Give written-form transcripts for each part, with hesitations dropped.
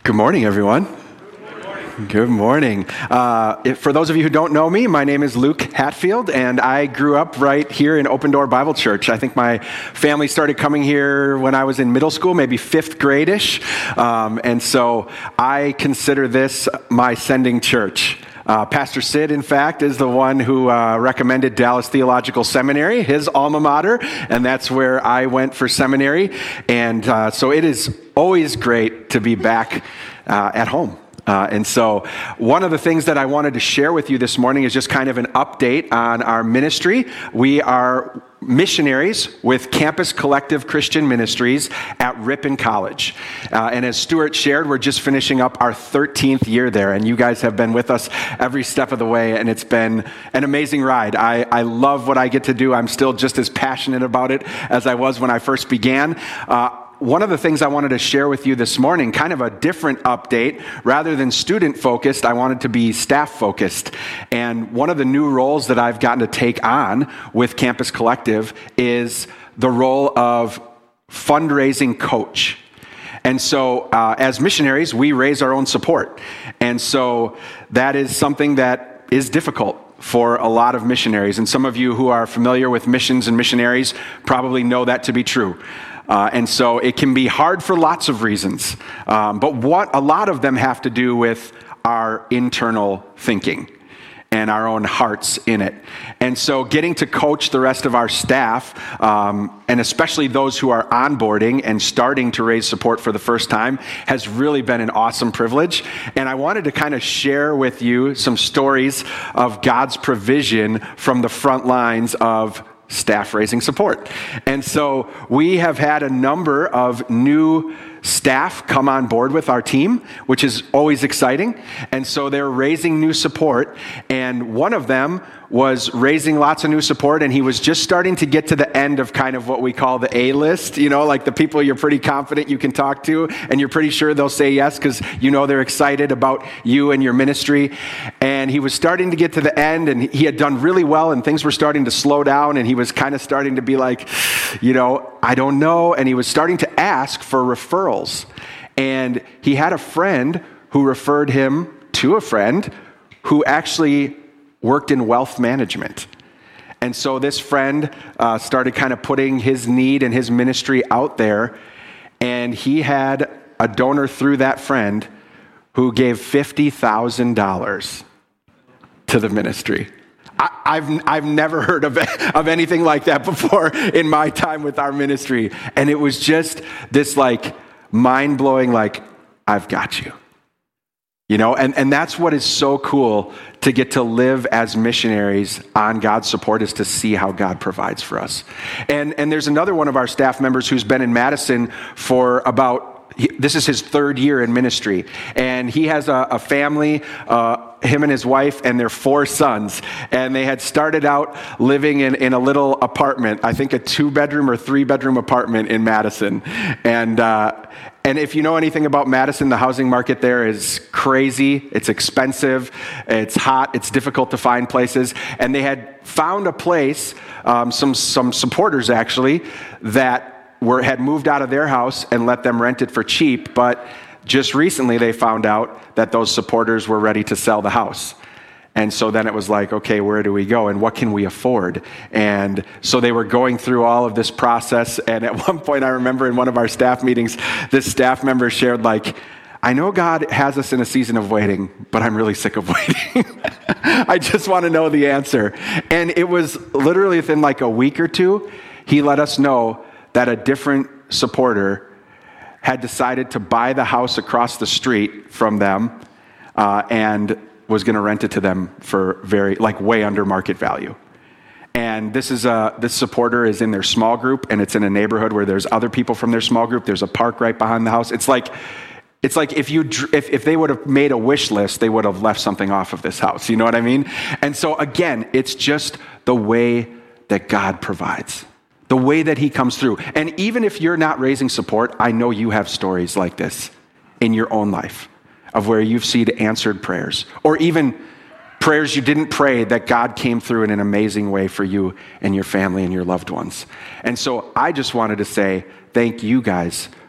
Good morning, everyone. Good morning. For those of you who don't know me, my name is Luke Hatfield, and I grew up right here in Open Door Bible Church. I think my family started coming here when I was in middle school, maybe fifth grade-ish, and so I consider this my sending church. Pastor Sid, in fact, is the one who recommended Dallas Theological Seminary, his alma mater, and that's where I went for seminary. And so it is always great to be back at home. And so one of the things that I wanted to share with you this morning is just kind of an update on our ministry. We are missionaries with Campus Collective Christian Ministries at Ripon College. And as Stuart shared, we're just finishing up our 13th year there, and you guys have been with us every step of the way, and it's been an amazing ride. I love what I get to do. I'm still just as passionate about it as I was when I first began. One of the things I wanted to share with you this morning, kind of a different update, rather than student-focused, I wanted to be staff-focused. And one of the new roles that I've gotten to take on with Campus Collective is the role of fundraising coach. And so as missionaries, we raise our own support. And so that is something that is difficult for a lot of missionaries. And some of you who are familiar with missions and missionaries probably know that to be true. And so it can be hard for lots of reasons. But what a lot of them have to do with our internal thinking and our own hearts in it. And so getting to coach the rest of our staff, and especially those who are onboarding and starting to raise support for the first time, has really been an awesome privilege. And I wanted to kind of share with you some stories of God's provision from the front lines of staff raising support. And so we have had a number of new staff come on board with our team, which is always exciting. And so they're raising new support. And one of them was raising lots of new support, and he was just starting to get to the end of kind of what we call the A list, you know, like the people you're pretty confident you can talk to, and you're pretty sure they'll say yes because you know they're excited about you and your ministry. And he was starting to get to the end, and he had done really well, and things were starting to slow down, and he was kind of starting to be like, you know, I don't know. And he was starting to ask for referrals. And he had a friend who referred him to a friend who actually worked in wealth management. And so this friend started kind of putting his need and his ministry out there. And he had a donor through that friend who gave $50,000 to the ministry. I've never heard of anything like that before in my time with our ministry. And it was just this like mind-blowing, like, I've got you. You know, and that's what is so cool to get to live as missionaries on God's support, is to see how God provides for us. And there's another one of our staff members who's been in Madison for this is his third year in ministry. And he has a family, him and his wife and their 4 sons. And they had started out living in a little apartment, I think a 2-bedroom or 3-bedroom apartment in Madison. And if you know anything about Madison, the housing market there is crazy. It's expensive. It's hot. It's difficult to find places. And they had found a place, some supporters actually, that had moved out of their house and let them rent it for cheap. But just recently they found out that those supporters were ready to sell the house. And so then it was like, okay, where do we go and what can we afford? And so they were going through all of this process. And at one point, I remember in one of our staff meetings, this staff member shared like, I know God has us in a season of waiting, but I'm really sick of waiting. I just want to know the answer. And it was literally within like a week or two, he let us know that a different supporter had decided to buy the house across the street from them and was going to rent it to them for way under market value. And this supporter is in their small group, and it's in a neighborhood where there's other people from their small group. There's a park right behind the house. It's like if they would have made a wish list, they would have left something off of this house. You know what I mean? And so again, it's just the way that God provides, the way that he comes through. And even if you're not raising support, I know you have stories like this in your own life of where you've seen answered prayers, or even prayers you didn't pray that God came through in an amazing way for you and your family and your loved ones. And so I just wanted to say thank you guys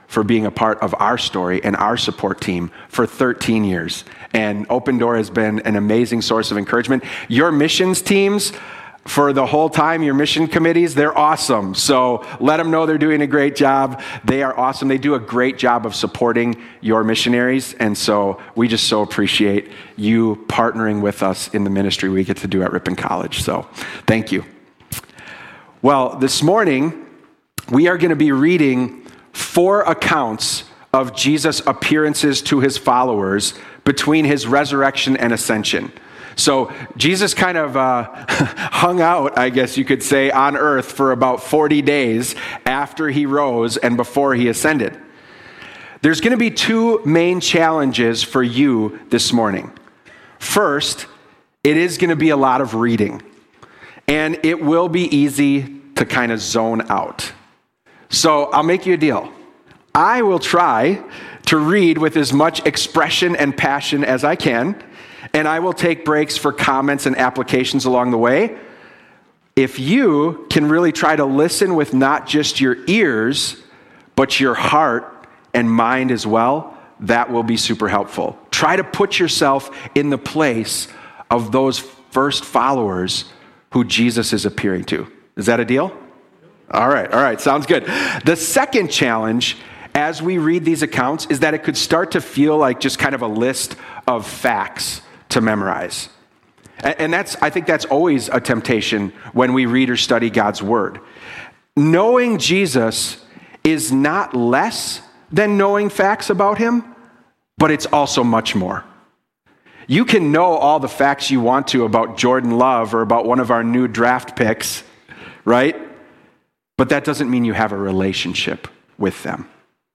for being a part of our story and our support team for 13 years. And Open Door has been an amazing source of encouragement. Your missions teams, for the whole time, your mission committees, they're awesome. So let them know they're doing a great job. They are awesome. They do a great job of supporting your missionaries. And so we just so appreciate you partnering with us in the ministry we get to do at Ripon College. So thank you. Well, this morning, we are going to be reading 4 accounts of Jesus' appearances to his followers between his resurrection and ascension. So Jesus kind of hung out, I guess you could say, on earth for about 40 days after he rose and before he ascended. There's going to be 2 main challenges for you this morning. First, it is going to be a lot of reading, and it will be easy to kind of zone out. So I'll make you a deal. I will try to read with as much expression and passion as I can, and I will take breaks for comments and applications along the way. If you can really try to listen with not just your ears, but your heart and mind as well, that will be super helpful. Try to put yourself in the place of those first followers who Jesus is appearing to. Is that a deal? All right, sounds good. The second challenge as we read these accounts is that it could start to feel like just kind of a list of facts to memorize. And I think that's always a temptation when we read or study God's word. Knowing Jesus is not less than knowing facts about him, but it's also much more. You can know all the facts you want to about Jordan Love or about one of our new draft picks, right? But that doesn't mean you have a relationship with them.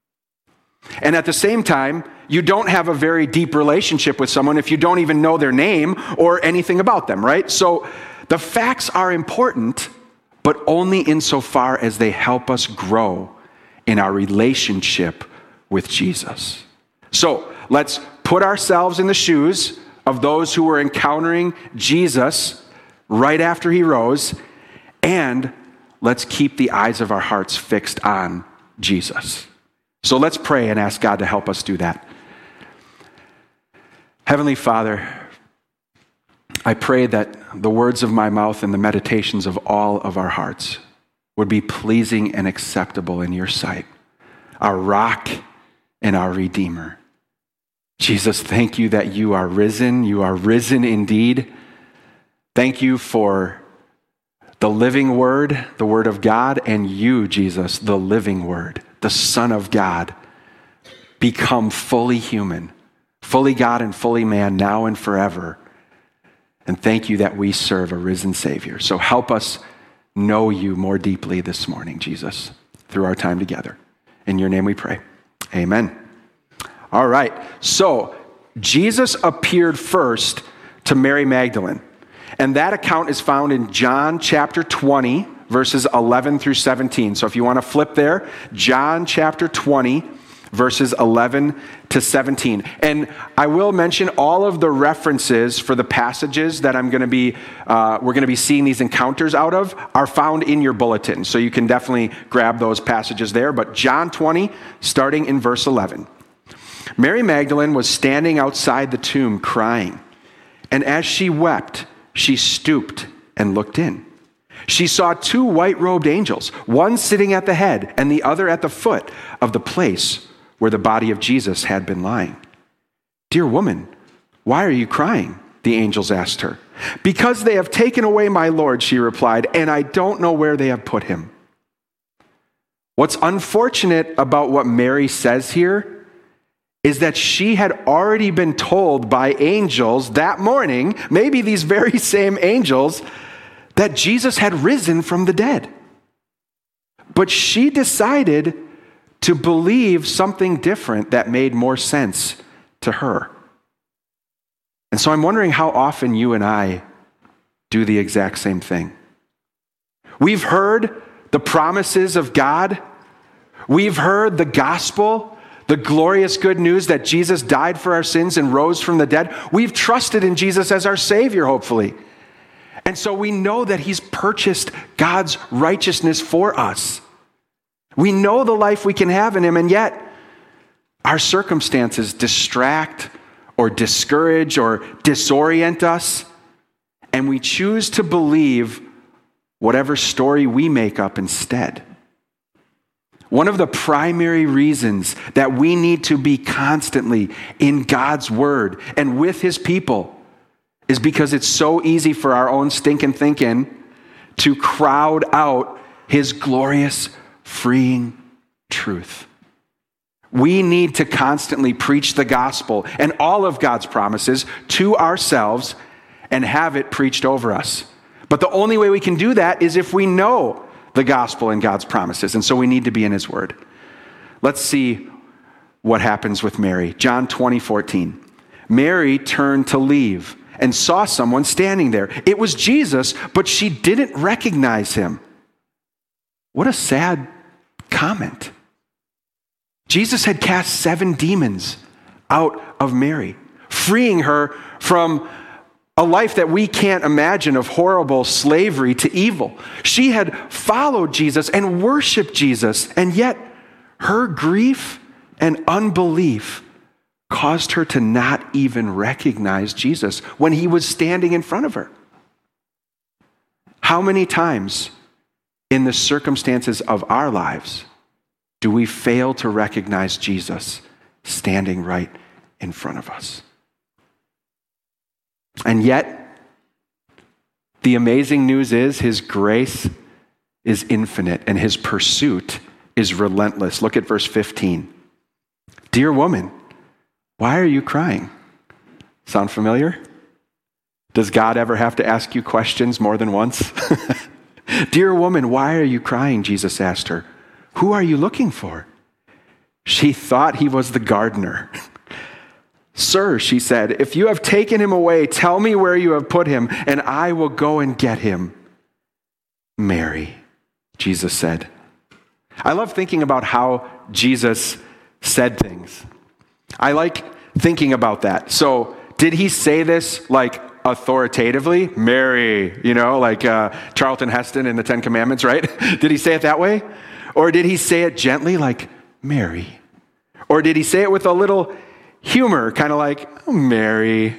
And at the same time, you don't have a very deep relationship with someone if you don't even know their name or anything about them, right? So the facts are important, but only insofar as they help us grow in our relationship with Jesus. So let's put ourselves in the shoes of those who were encountering Jesus right after he rose, and let's keep the eyes of our hearts fixed on Jesus. So let's pray and ask God to help us do that. Heavenly Father, I pray that the words of my mouth and the meditations of all of our hearts would be pleasing and acceptable in your sight, our rock and our Redeemer. Jesus, thank you that you are risen. You are risen indeed. Thank you for the living word, the word of God, and you, Jesus, the living word, the Son of God, become fully human, fully God and fully man, now and forever. And thank you that we serve a risen Savior. So help us know you more deeply this morning, Jesus, through our time together. In your name we pray. Amen. All right. So Jesus appeared first to Mary Magdalene. And that account is found in John chapter 20, verses 11 through 17. So if you want to flip there, John chapter 20, verses 11 to 17. And I will mention all of the references for the passages that we're going to be seeing these encounters out of are found in your bulletin. So you can definitely grab those passages there. But John 20, starting in verse 11. Mary Magdalene was standing outside the tomb crying. And as she wept, she stooped and looked in. She saw 2 white-robed angels, one sitting at the head and the other at the foot of the place where the body of Jesus had been lying. "Dear woman, why are you crying?" the angels asked her. "Because they have taken away my Lord," she replied, "and I don't know where they have put him." What's unfortunate about what Mary says here is that she had already been told by angels that morning, maybe these very same angels, that Jesus had risen from the dead. But she decided to believe something different that made more sense to her. And so I'm wondering how often you and I do the exact same thing. We've heard the promises of God. We've heard the gospel, the glorious good news that Jesus died for our sins and rose from the dead. We've trusted in Jesus as our Savior, hopefully. And so we know that he's purchased God's righteousness for us. We know the life we can have in him, and yet our circumstances distract or discourage or disorient us, and we choose to believe whatever story we make up instead. One of the primary reasons that we need to be constantly in God's word and with his people is because it's so easy for our own stinking thinking to crowd out his glorious, freeing truth. We need to constantly preach the gospel and all of God's promises to ourselves and have it preached over us. But the only way we can do that is if we know the gospel and God's promises. And so we need to be in his word. Let's see what happens with Mary. John 20:14. Mary turned to leave and saw someone standing there. It was Jesus, but she didn't recognize him. What a sad comment. Jesus had cast 7 demons out of Mary, freeing her from a life that we can't imagine of horrible slavery to evil. She had followed Jesus and worshiped Jesus, and yet her grief and unbelief caused her to not even recognize Jesus when he was standing in front of her. How many times in the circumstances of our lives do we fail to recognize Jesus standing right in front of us? And yet, the amazing news is his grace is infinite and his pursuit is relentless. Look at verse 15. Dear woman, why are you crying? Sound familiar? Does God ever have to ask you questions more than once? Dear woman, why are you crying? Jesus asked her. Who are you looking for? She thought he was the gardener. Sir, she said, if you have taken him away, tell me where you have put him, and I will go and get him. Mary, Jesus said. I love thinking about how Jesus said things. I like thinking about that. So, did he say this like authoritatively? Mary, like Charlton Heston in the Ten Commandments, right? Did he say it that way? Or did he say it gently like Mary? Or did he say it with a little humor, kind of like, oh, Mary?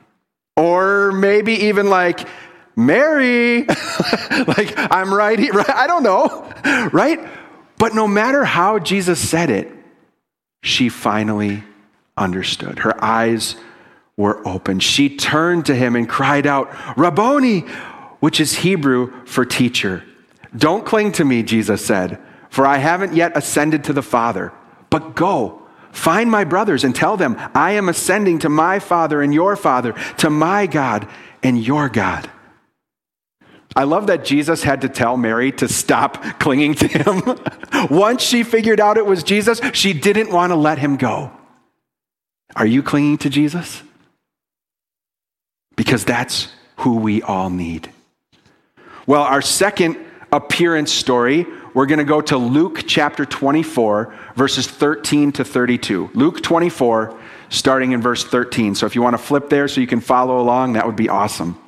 Or maybe even like, Mary, like I'm right here. Right? I don't know, right? But no matter how Jesus said it, she finally understood. Her eyes were open. She turned to him and cried out, Rabboni, which is Hebrew for teacher. Don't cling to me, Jesus said, for I haven't yet ascended to the Father. But go, find my brothers and tell them, I am ascending to my Father and your Father, to my God and your God. I love that Jesus had to tell Mary to stop clinging to him. Once she figured out it was Jesus, she didn't want to let him go. Are you clinging to Jesus? Because that's who we all need. Well, our second appearance story, we're going to go to Luke chapter 24, verses 13 to 32. Luke 24, starting in verse 13. So if you want to flip there so you can follow along, that would be awesome.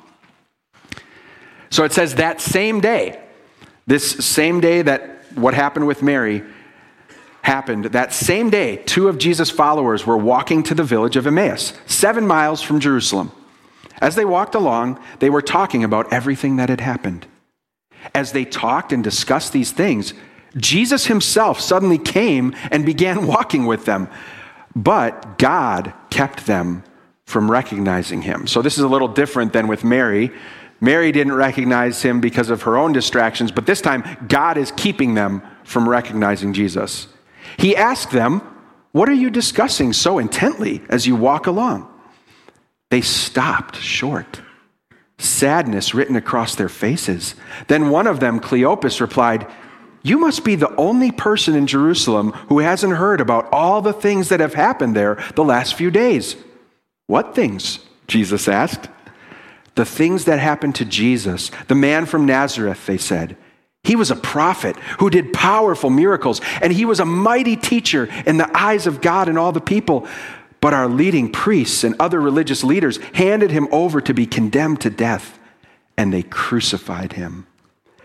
So it says that same day, this same day that what happened with Mary happened, that same day, 2 of Jesus' followers were walking to the village of Emmaus, 7 miles from Jerusalem. As they walked along, they were talking about everything that had happened. As they talked and discussed these things, Jesus himself suddenly came and began walking with them, but God kept them from recognizing him. So this is a little different than with Mary. Mary didn't recognize him because of her own distractions, but this time God is keeping them from recognizing Jesus. He asked them, what are you discussing so intently as you walk along? They stopped short, sadness written across their faces. Then one of them, Cleopas, replied, you must be the only person in Jerusalem who hasn't heard about all the things that have happened there the last few days. What things? Jesus asked. The things that happened to Jesus, the man from Nazareth, they said. He was a prophet who did powerful miracles, and he was a mighty teacher in the eyes of God and all the people. But our leading priests and other religious leaders handed him over to be condemned to death, and they crucified him.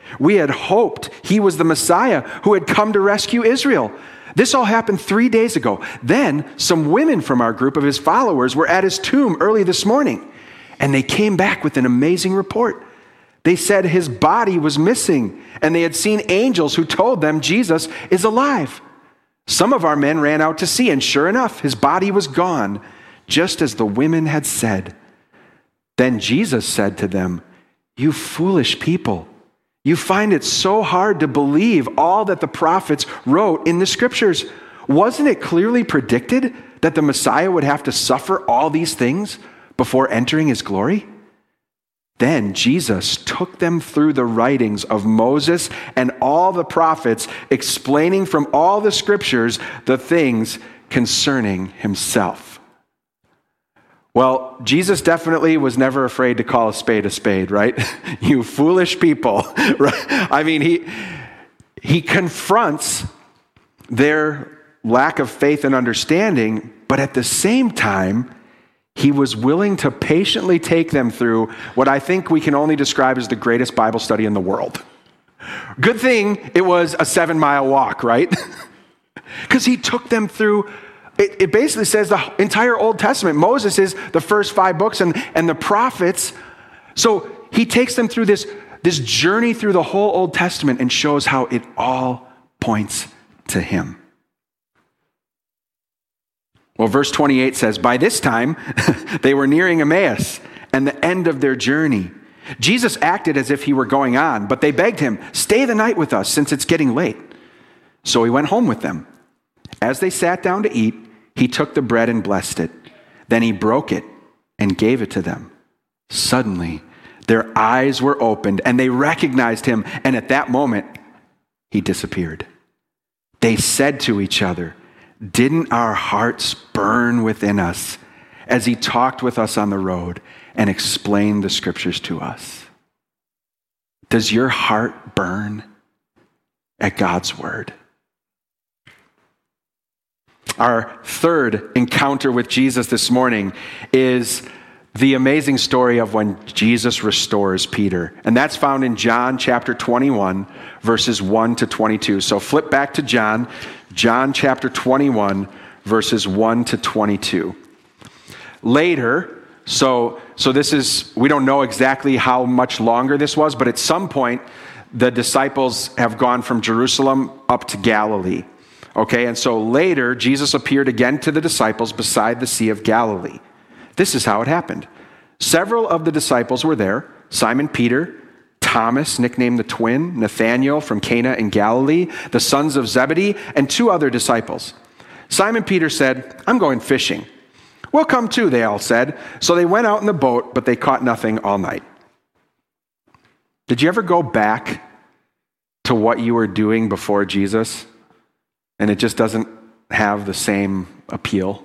We had hoped he was the Messiah who had come to rescue Israel. This all happened 3 days ago. Then some women from our group of his followers were at his tomb early this morning, and they came back with an amazing report. They said his body was missing, and they had seen angels who told them Jesus is alive. Some of our men ran out to see, and sure enough, his body was gone, just as the women had said. Then Jesus said to them, "You foolish people, you find it so hard to believe all that the prophets wrote in the scriptures. Wasn't it clearly predicted that the Messiah would have to suffer all these things before entering his glory?" Then Jesus took them through the writings of Moses and all the prophets, explaining from all the scriptures the things concerning himself. Well, Jesus definitely was never afraid to call a spade, right? You foolish people, right? I mean, he confronts their lack of faith and understanding, but at the same time, he was willing to patiently take them through what I think we can only describe as the greatest Bible study in the world. Good thing it was a 7-mile walk, right? Because he took them through, it basically says the entire Old Testament. Moses is the first 5 books and the prophets. So he takes them through this journey through the whole Old Testament and shows how it all points to him. Well, verse 28 says, by this time, they were nearing Emmaus and the end of their journey. Jesus acted as if he were going on, but they begged him, "Stay the night with us, since it's getting late." So he went home with them. As they sat down to eat, he took the bread and blessed it. Then he broke it and gave it to them. Suddenly, their eyes were opened and they recognized him, and at that moment, he disappeared. They said to each other, "Didn't our hearts burn within us as he talked with us on the road and explained the scriptures to us?" Does your heart burn at God's word? Our third encounter with Jesus this morning is the amazing story of when Jesus restores Peter. And that's found in John chapter 21, verses 1 to 22. So flip back to John chapter 21, verses 1 to 22. Later, so this is, we don't know exactly how much longer this was, but at some point, the disciples have gone from Jerusalem up to Galilee. Okay, and so later, Jesus appeared again to the disciples beside the Sea of Galilee. This is how it happened. Several of the disciples were there: Simon Peter, Thomas, nicknamed the twin, Nathanael from Cana in Galilee, the sons of Zebedee, and 2 other disciples. Simon Peter said, "I'm going fishing." "We'll come too," they all said. So they went out in the boat, but they caught nothing all night. Did you ever go back to what you were doing before Jesus, and it just doesn't have the same appeal?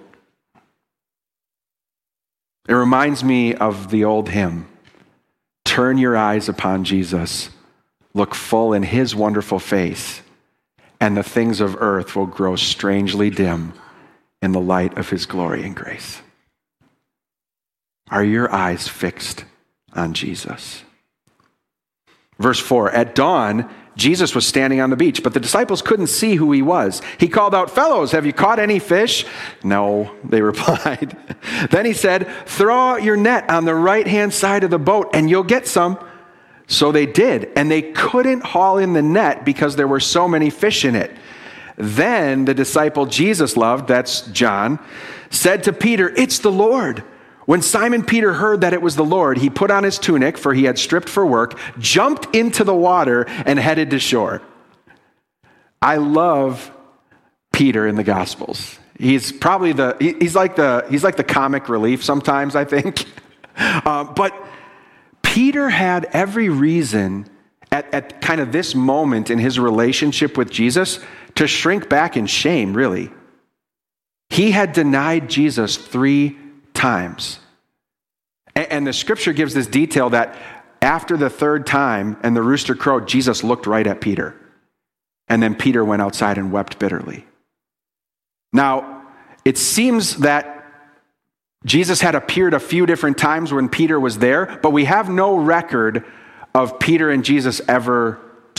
It reminds me of the old hymn, "Turn your eyes upon Jesus, look full in his wonderful face, and the things of earth will grow strangely dim in the light of his glory and grace." Are your eyes fixed on Jesus? Verse 4, at dawn, Jesus was standing on the beach, but the disciples couldn't see who he was. He called out, "Fellows, have you caught any fish?" "No," they replied. Then he said, "Throw out your net on the right-hand side of the boat and you'll get some." So they did, and they couldn't haul in the net because there were so many fish in it. Then the disciple Jesus loved, that's John, said to Peter, "It's the Lord." When Simon Peter heard that it was the Lord, he put on his tunic, for he had stripped for work, jumped into the water, and headed to shore. I love Peter in the Gospels. He's probably he's like the comic relief sometimes, I think. But Peter had every reason at kind of this moment in his relationship with Jesus to shrink back in shame, really. He had denied Jesus 3 times. And the scripture gives this detail that after the 3rd time and the rooster crowed, Jesus looked right at Peter. And then Peter went outside and wept bitterly. Now, it seems that Jesus had appeared a few different times when Peter was there, but we have no record of Peter and Jesus ever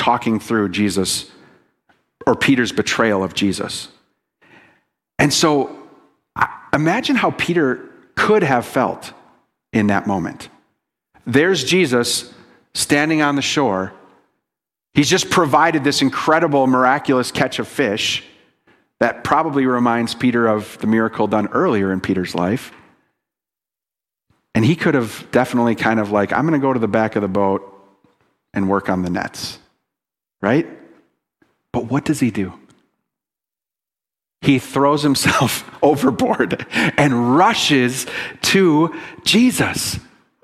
talking through Jesus or Peter's betrayal of Jesus. And so imagine how Peter could have felt in that moment. There's Jesus standing on the shore. He's just provided this incredible, miraculous catch of fish that probably reminds Peter of the miracle done earlier in Peter's life. And he could have definitely kind of like, I'm going to go to the back of the boat and work on the nets, right? But what does he do? He throws himself overboard and rushes to Jesus.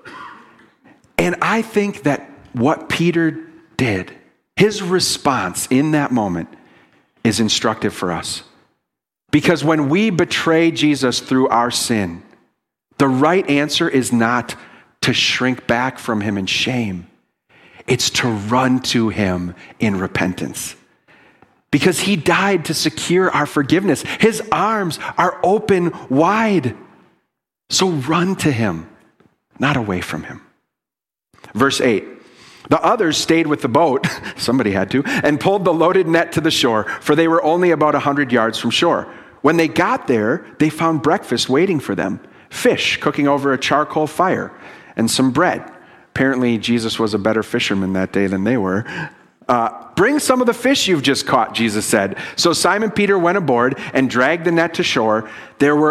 And I think that what Peter did, his response in that moment, is instructive for us. Because when we betray Jesus through our sin, the right answer is not to shrink back from him in shame. It's to run to him in repentance. Because he died to secure our forgiveness. His arms are open wide. So run to him, not away from him. Verse 8, the others stayed with the boat, somebody had to, and pulled the loaded net to the shore, for they were only about 100 yards from shore. When they got there, they found breakfast waiting for them, fish cooking over a charcoal fire, and some bread. Apparently, Jesus was a better fisherman that day than they were. Bring some of the fish you've just caught, Jesus said. So Simon Peter went aboard and dragged the net to shore. There were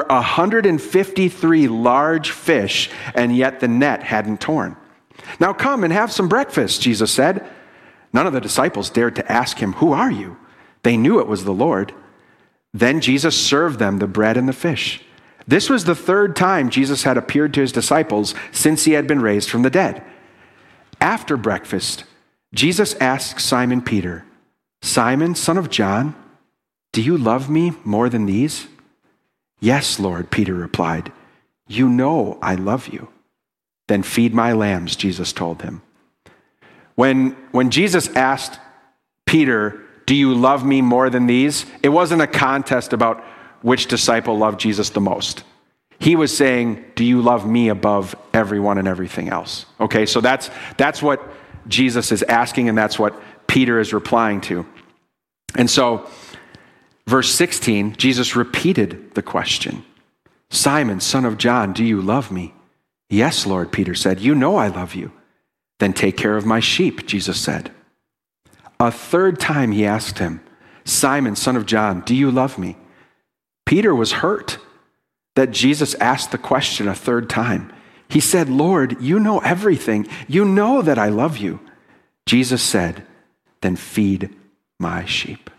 153 large fish, and yet the net hadn't torn. Now come and have some breakfast, Jesus said. None of the disciples dared to ask him, "Who are you?" They knew it was the Lord. Then Jesus served them the bread and the fish. This was the third time Jesus had appeared to his disciples since he had been raised from the dead. After breakfast, Jesus asked Simon Peter, "Simon, son of John, do you love me more than these?" "Yes, Lord," Peter replied. "You know I love you." "Then feed my lambs," Jesus told him. When Jesus asked Peter, "Do you love me more than these?" it wasn't a contest about which disciple loved Jesus the most. He was saying, "Do you love me above everyone and everything else?" Okay, so that's what Jesus is asking, and that's what Peter is replying to. And so, verse 16, Jesus repeated the question. "Simon, son of John, do you love me?" "Yes, Lord," Peter said. "You know I love you." "Then take care of my sheep," Jesus said. A third time he asked him, "Simon, son of John, do you love me?" Peter was hurt that Jesus asked the question a third time. He said, "Lord, you know everything. You know that I love you." Jesus said, "Then feed my sheep."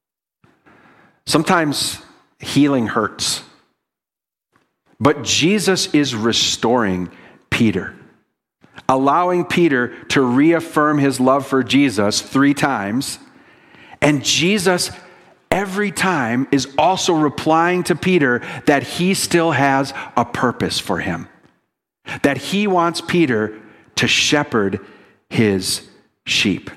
Sometimes healing hurts, but Jesus is restoring Peter, allowing Peter to reaffirm his love for Jesus 3 times, and Jesus every time is also replying to Peter that he still has a purpose for him, that he wants Peter to shepherd his sheep.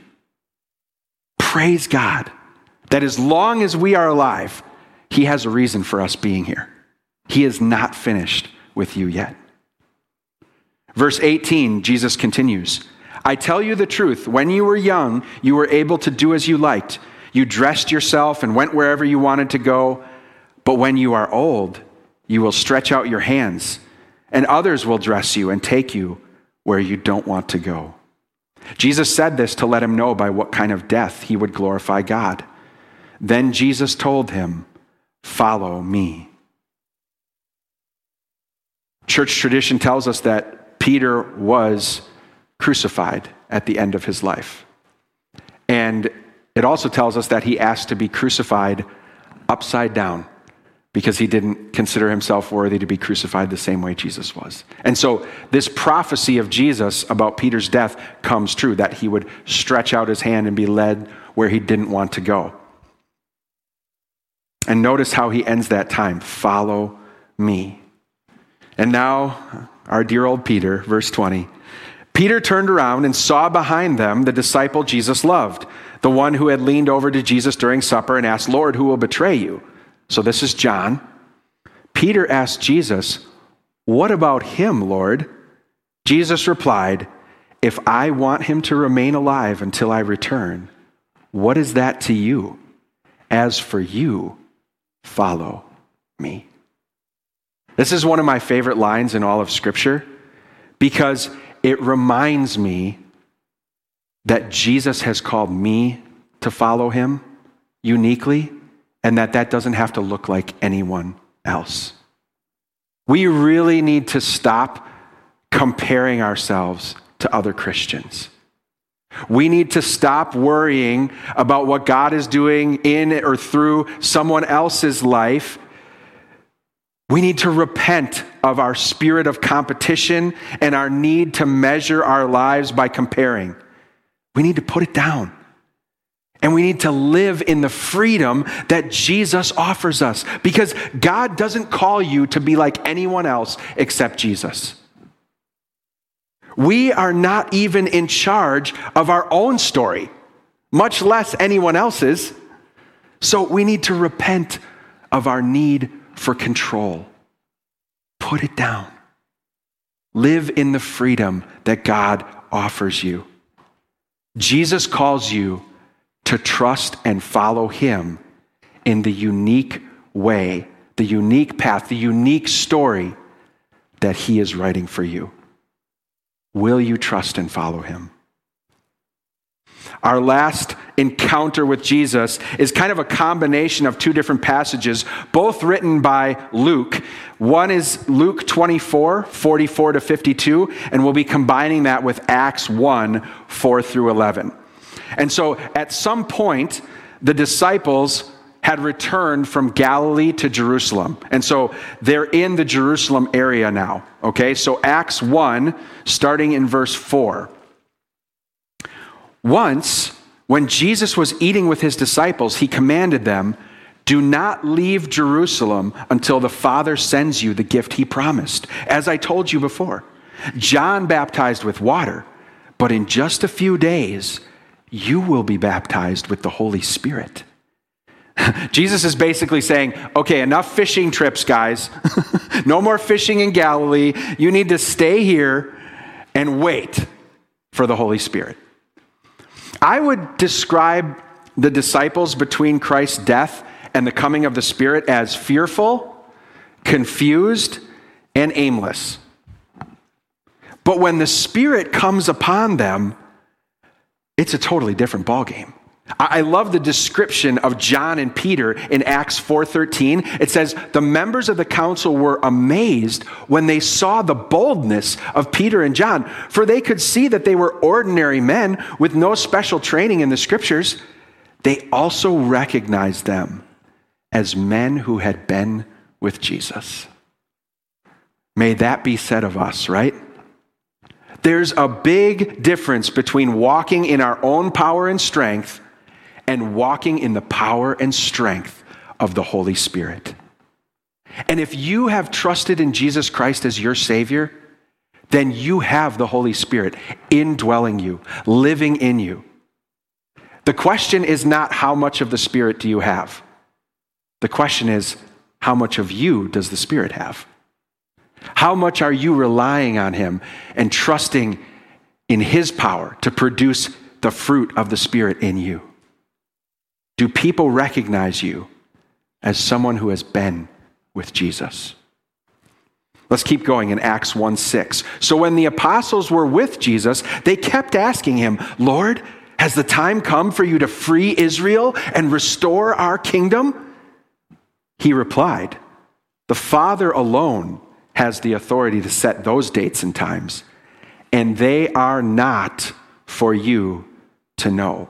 Praise God that as long as we are alive, he has a reason for us being here. He is not finished with you yet. Verse 18, Jesus continues, "I tell you the truth, when you were young, you were able to do as you liked. You dressed yourself and went wherever you wanted to go. But when you are old, you will stretch out your hands, and others will dress you and take you where you don't want to go." Jesus said this to let him know by what kind of death he would glorify God. Then Jesus told him, "Follow me." Church tradition tells us that Peter was crucified at the end of his life. And it also tells us that he asked to be crucified upside down because he didn't consider himself worthy to be crucified the same way Jesus was. And so this prophecy of Jesus about Peter's death comes true, that he would stretch out his hand and be led where he didn't want to go. And notice how he ends that time, "Follow me." And now, our dear old Peter, verse 20. Peter turned around and saw behind them the disciple Jesus loved, the one who had leaned over to Jesus during supper and asked, "Lord, who will betray you?" So this is John. Peter asked Jesus, "What about him, Lord?" Jesus replied, "If I want him to remain alive until I return, What is that to you? As for you, follow me. This is one of my favorite lines in all of Scripture because it reminds me that Jesus has called me to follow him uniquely, and that doesn't have to look like anyone else. We really need to stop comparing ourselves to other Christians. We need to stop worrying about what God is doing in or through someone else's life. We need to repent of our spirit of competition and our need to measure our lives by comparing. We need to put it down. And we need to live in the freedom that Jesus offers us, because God doesn't call you to be like anyone else except Jesus. We are not even in charge of our own story, much less anyone else's. So we need to repent of our need for control. Put it down. Live in the freedom that God offers you. Jesus calls you to trust and follow him in the unique way, the unique path, the unique story that he is writing for you. Will you trust and follow him? Our last encounter with Jesus is kind of a combination of two different passages, both written by Luke. One is Luke 24, 44 to 52, and we'll be combining that with Acts 1, 4 through 11. And so at some point, the disciples had returned from Galilee to Jerusalem. And so they're in the Jerusalem area now. Okay, so Acts 1, starting in verse 4. Once, when Jesus was eating with his disciples, he commanded them, "Do not leave Jerusalem until the Father sends you the gift he promised. As I told you before, John baptized with water, but in just a few days, you will be baptized with the Holy Spirit." Jesus is basically saying, okay, enough fishing trips, guys. No more fishing in Galilee. You need to stay here and wait for the Holy Spirit. I would describe the disciples between Christ's death and the coming of the Spirit as fearful, confused, and aimless. But when the Spirit comes upon them, it's a totally different ballgame. I love the description of John and Peter in Acts 4:13. It says, the members of the council were amazed when they saw the boldness of Peter and John, for they could see that they were ordinary men with no special training in the scriptures. They also recognized them as men who had been with Jesus. May that be said of us, right? There's a big difference between walking in our own power and strength and walking in the power and strength of the Holy Spirit. And if you have trusted in Jesus Christ as your Savior, then you have the Holy Spirit indwelling you, living in you. The question is not how much of the Spirit do you have? The question is, how much of you does the Spirit have? How much are you relying on him and trusting in his power to produce the fruit of the Spirit in you? Do people recognize you as someone who has been with Jesus? Let's keep going in Acts 1:6. So when the apostles were with Jesus, they kept asking him, "Lord, has the time come for you to free Israel and restore our kingdom?" He replied, "The Father alone has the authority to set those dates and times, and they are not for you to know.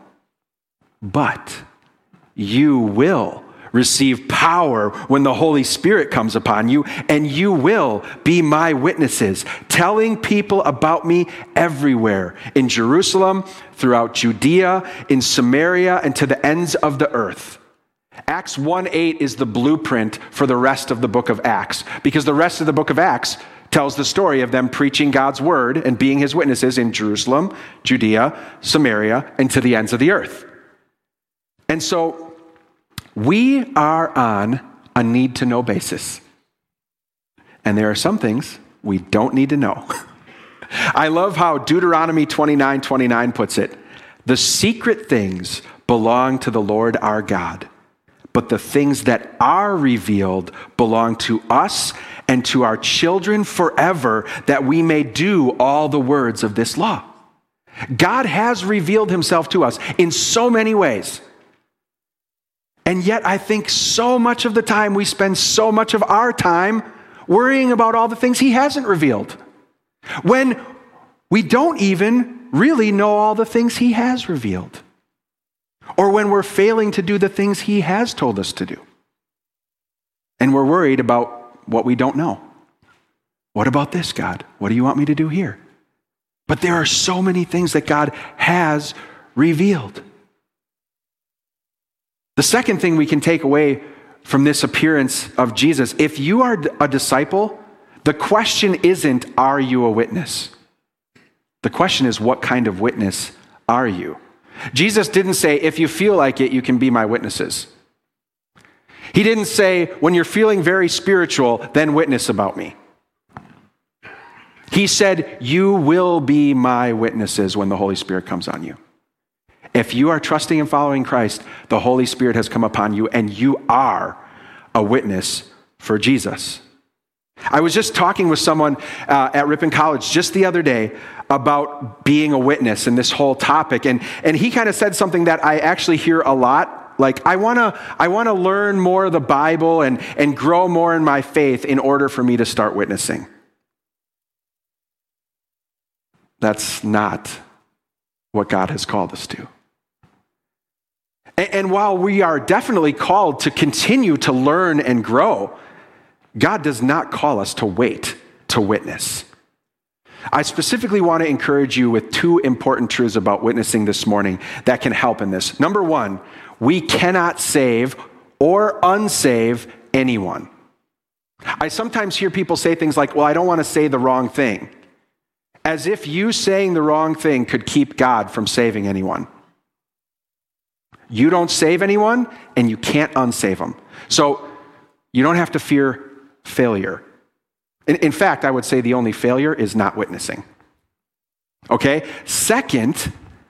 But you will receive power when the Holy Spirit comes upon you, and you will be my witnesses, telling people about me everywhere, in Jerusalem, throughout Judea, in Samaria, and to the ends of the earth." Acts 1:8 is the blueprint for the rest of the book of Acts, because the rest of the book of Acts tells the story of them preaching God's word and being his witnesses in Jerusalem, Judea, Samaria, and to the ends of the earth. And so we are on a need-to-know basis. And there are some things we don't need to know. I love how Deuteronomy 29:29 puts it. The secret things belong to the Lord our God, but the things that are revealed belong to us and to our children forever, that we may do all the words of this law. God has revealed himself to us in so many ways. And yet I think so much of the time we spend so much of our time worrying about all the things he hasn't revealed, when we don't even really know all the things he has revealed, or when we're failing to do the things he has told us to do. And we're worried about what we don't know. What about this, God? What do you want me to do here? But there are so many things that God has revealed. The second thing we can take away from this appearance of Jesus, if you are a disciple, the question isn't, are you a witness? The question is, what kind of witness are you? Jesus didn't say, if you feel like it, you can be my witnesses. He didn't say, when you're feeling very spiritual, then witness about me. He said, you will be my witnesses when the Holy Spirit comes on you. If you are trusting and following Christ, the Holy Spirit has come upon you, and you are a witness for Jesus. I was just talking with someone at Ripon College just the other day about being a witness and this whole topic. And he kind of said something that I actually hear a lot. Like, I want to learn more of the Bible and grow more in my faith in order for me to start witnessing. That's not what God has called us to. And while we are definitely called to continue to learn and grow, God does not call us to wait to witness. I specifically want to encourage you with two important truths about witnessing this morning that can help in this. Number one, we cannot save or unsave anyone. I sometimes hear people say things like, well, I don't want to say the wrong thing, as if you saying the wrong thing could keep God from saving anyone. You don't save anyone, and you can't unsave them. So you don't have to fear failure. In fact, I would say the only failure is not witnessing. Okay? Second,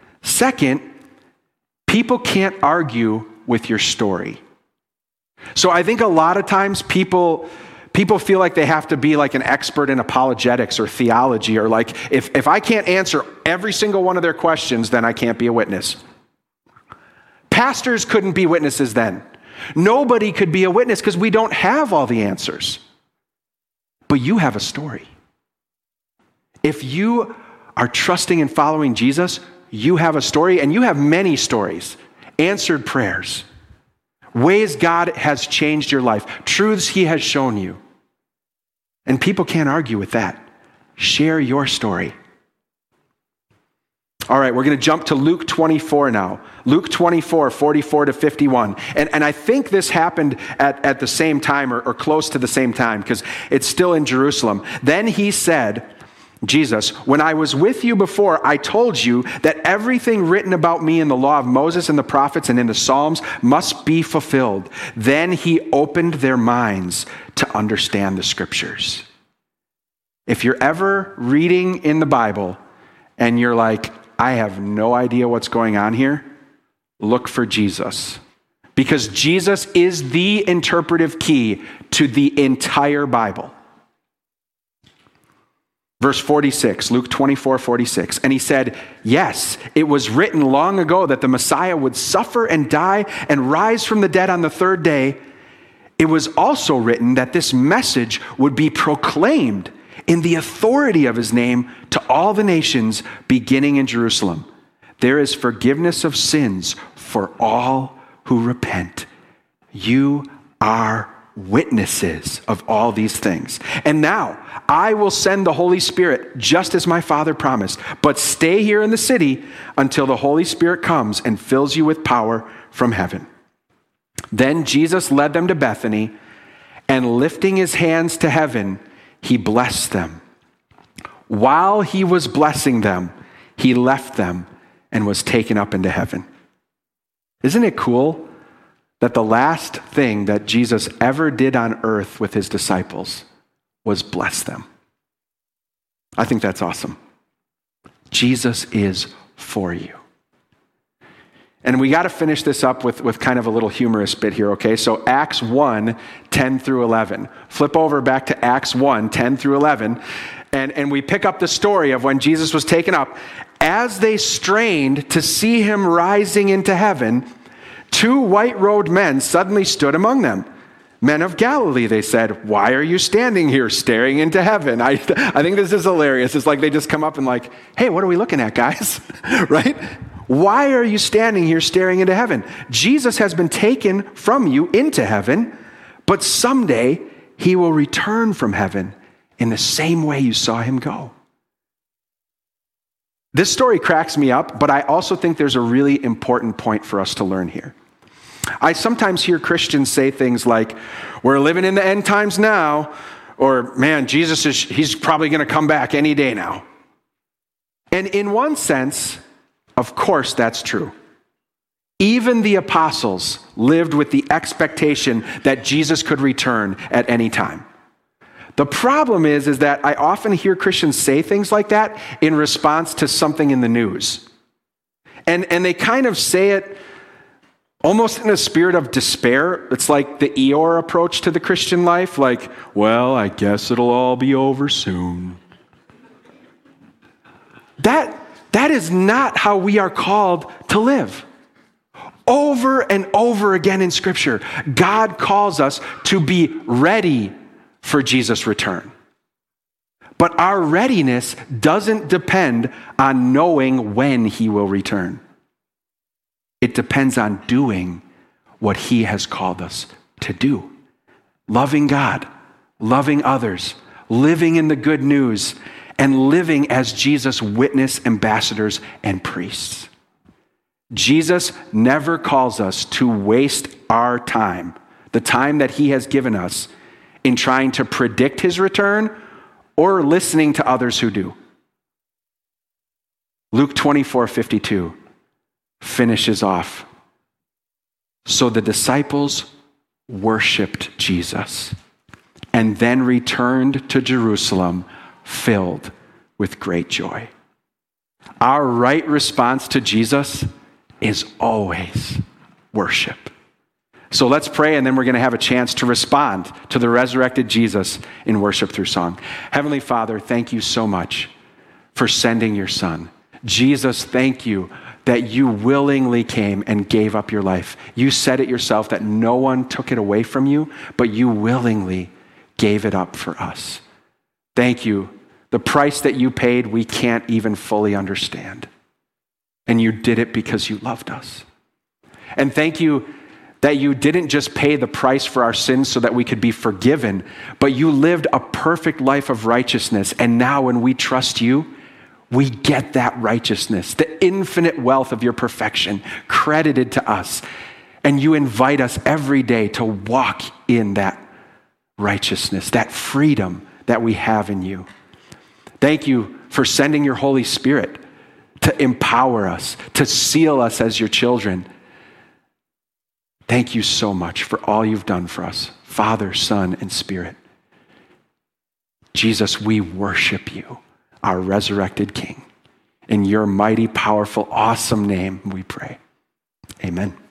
people can't argue with your story. So I think a lot of times people feel like they have to be like an expert in apologetics or theology, or like, if I can't answer every single one of their questions, then I can't be a witness. Pastors couldn't be witnesses then. Nobody could be a witness because we don't have all the answers. But you have a story. If you are trusting and following Jesus, you have a story, and you have many stories, answered prayers, ways God has changed your life, truths he has shown you. And people can't argue with that. Share your story. All right, we're going to jump to Luke 24 now. Luke 24, 44 to 51. And I think this happened at the same time or close to the same time, because it's still in Jerusalem. Then he said, Jesus, when I was with you before, I told you that everything written about me in the law of Moses and the prophets and in the Psalms must be fulfilled. Then he opened their minds to understand the scriptures. If you're ever reading in the Bible and you're like, I have no idea what's going on here, look for Jesus. Because Jesus is the interpretive key to the entire Bible. Verse 46, Luke 24, 46. And he said, yes, it was written long ago that the Messiah would suffer and die and rise from the dead on the third day. It was also written that this message would be proclaimed in the authority of his name to all the nations, beginning in Jerusalem. There is forgiveness of sins for all who repent. You are witnesses of all these things. And now I will send the Holy Spirit just as my Father promised. But stay here in the city until the Holy Spirit comes and fills you with power from heaven. Then Jesus led them to Bethany, and lifting his hands to heaven, he blessed them. While he was blessing them, he left them and was taken up into heaven. Isn't it cool that the last thing that Jesus ever did on earth with his disciples was bless them? I think that's awesome. Jesus is for you. And we got to finish this up with kind of a little humorous bit here, okay? So Acts 1, 10 through 11. Flip over back to Acts 1, 10 through 11. And we pick up the story of when Jesus was taken up. As they strained to see him rising into heaven, 2 white-robed men suddenly stood among them. Men of Galilee, they said, why are you standing here staring into heaven? I think this is hilarious. It's like they just come up and like, hey, what are we looking at, guys? Right? Why are you standing here staring into heaven? Jesus has been taken from you into heaven, but someday he will return from heaven in the same way you saw him go. This story cracks me up, but I also think there's a really important point for us to learn here. I sometimes hear Christians say things like, we're living in the end times now, or man, he's probably going to come back any day now. And in one sense, of course, that's true. Even the apostles lived with the expectation that Jesus could return at any time. The problem is that I often hear Christians say things like that in response to something in the news. And they kind of say it almost in a spirit of despair. It's like the Eeyore approach to the Christian life, like, well, I guess it'll all be over soon. That is not how we are called to live. Over and over again in Scripture, God calls us to be ready for Jesus' return. But our readiness doesn't depend on knowing when he will return. It depends on doing what he has called us to do. Loving God, loving others, living in the good news, and living as Jesus' witness, ambassadors, and priests. Jesus never calls us to waste our time, the time that he has given us, in trying to predict his return or listening to others who do. Luke 24:52 finishes off. So the disciples worshiped Jesus and then returned to Jerusalem filled with great joy. Our right response to Jesus is always worship. So let's pray, and then we're going to have a chance to respond to the resurrected Jesus in worship through song. Heavenly Father, thank you so much for sending your Son. Jesus, thank you that you willingly came and gave up your life. You said it yourself that no one took it away from you, but you willingly gave it up for us. Thank you. The price that you paid, we can't even fully understand. And you did it because you loved us. And thank you that you didn't just pay the price for our sins so that we could be forgiven, but you lived a perfect life of righteousness. And now when we trust you, we get that righteousness, the infinite wealth of your perfection credited to us. And you invite us every day to walk in that righteousness, that freedom that we have in you. Thank you for sending your Holy Spirit to empower us, to seal us as your children. Thank you so much for all you've done for us, Father, Son, and Spirit. Jesus, we worship you, our resurrected King. In your mighty, powerful, awesome name we pray. Amen.